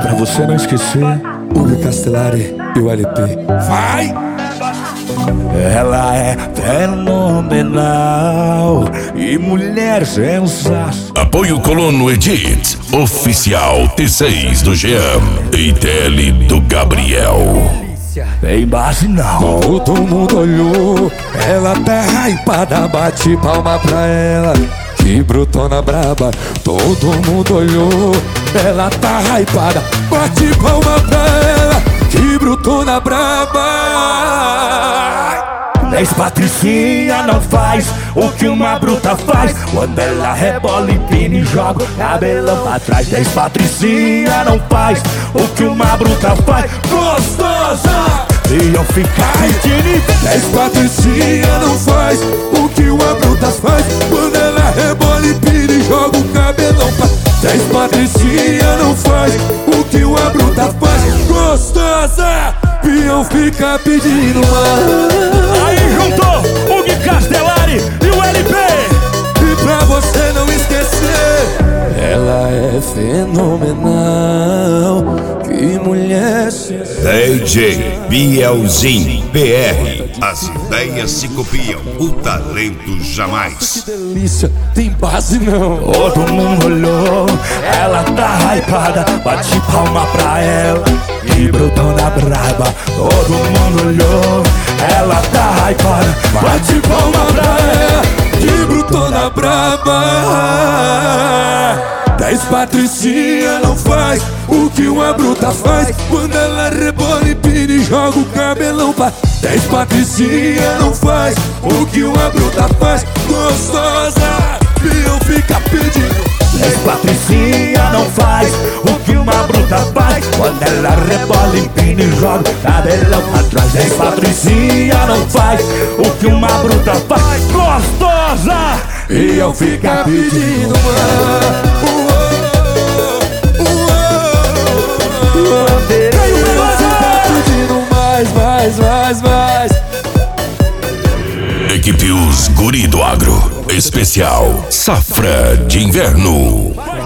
Pra você não esquecer, Hugo Castellari e o LP. vai! Ela é fenomenal e mulher sensacional. Apoio Colono Edit, oficial T6 do Jean e TL do Gabriel. Tem base não. Todo mundo olhou, ela tá hypada, bate palma pra ela. Que brutona braba, todo mundo olhou, ela tá hypada, bate palma pra ela. Que brutona braba. 10 patricinha não faz o que uma bruta faz. Quando ela rebola, empina e joga o cabelão pra trás. 10 patricinha não faz o que uma bruta faz. Gostosa! E eu ficar pedindo. 10 patricinha não faz o que uma bruta faz. Quando ela rebola, empina e joga o cabelão pra trás. 10 patricinha não faz o que uma bruta faz. Gostosa! Pião fica pedindo mais. Aí juntou o Gui Castellari e o LP. E pra você não esquecer, ela é fenomenal. Que mulher DJ Bielzinho BR. As ideias se copiam, o talento jamais. Que delícia, tem base não. Todo mundo olhou, ela tá hypada, bate palma pra ela. Que brutona braba, todo mundo olhou, ela tá hypada, bate palma pra ela. Que brutona braba. 10 patricinha não faz o que uma bruta faz. Quando ela rebola, empina e joga o cabelão pra 10 patricinha não faz o que uma bruta faz. Gostosa, Pião fica pedindo. 10 patricinha não faz o que uma bruta faz. Quando ela rebola, empina e joga o cabelão pra trás. 10 patricinha não faz o que uma bruta faz. Gostosa! E eu fica pedindo mais. Equipe Os Guri do Agro, especial Safra de Inverno.